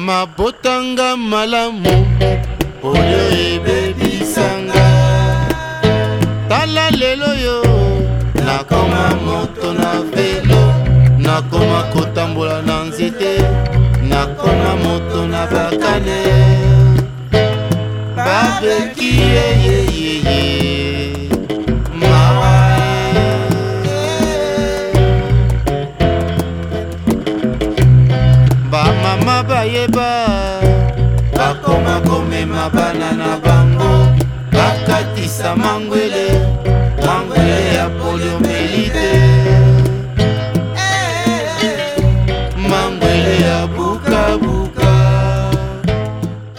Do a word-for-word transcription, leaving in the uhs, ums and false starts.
mabotanga malamu polio ebebisanga. Tala lelo yo nakoma moto na velo, nakoma kotambola na nzete, nakoma moto na bakane babeki yeyeyeye mawa. Bamama bayeba bakoma komema bana na bango, bakatisa mangwele mangwele ya polio